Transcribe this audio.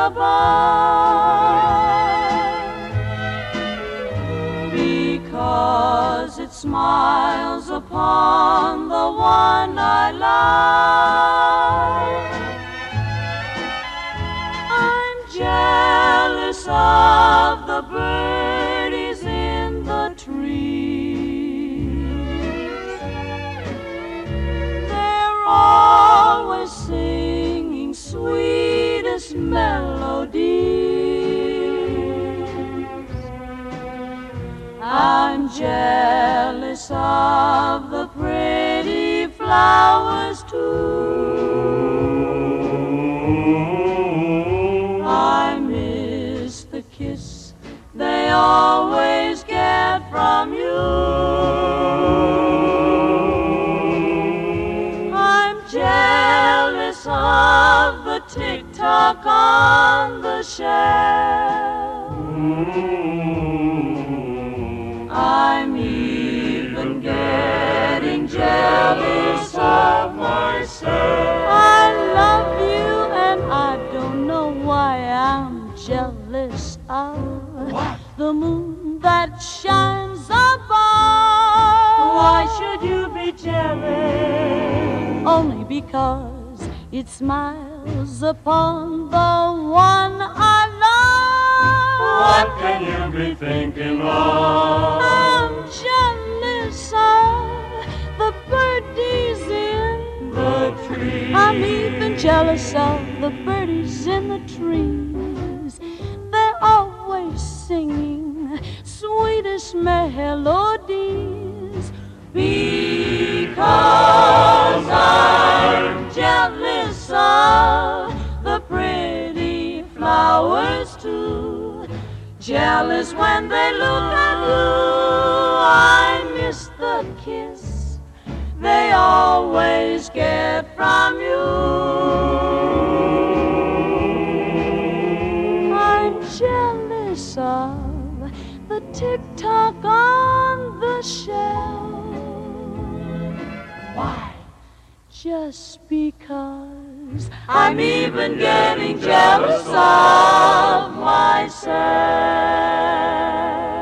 above, because it smiles upon the one I love. I'm jealous of the birdies in the trees. They're always singing sweetest melodies. I'm jealous of the pretty flowers too. I miss the kiss they always get from you. I'm jealous of the tick-tock on the shelf. I'm even getting jealous of myself. I love you and I don't know why I'm jealous of the moon that shines above. Why should you be jealous? Only because it smiles upon the one I love. What can you be thinking of? I'm jealous of the birdies in The trees. I'm even jealous of the birdies in the trees. They're always singing sweetest melodies. Because I'm jealous of the pretty flowers too. Jealous when they look at you. I miss the kiss they always get from you. I'm jealous of the tick-tock on the shelf. Why? Just because I'm even getting jealous of myself.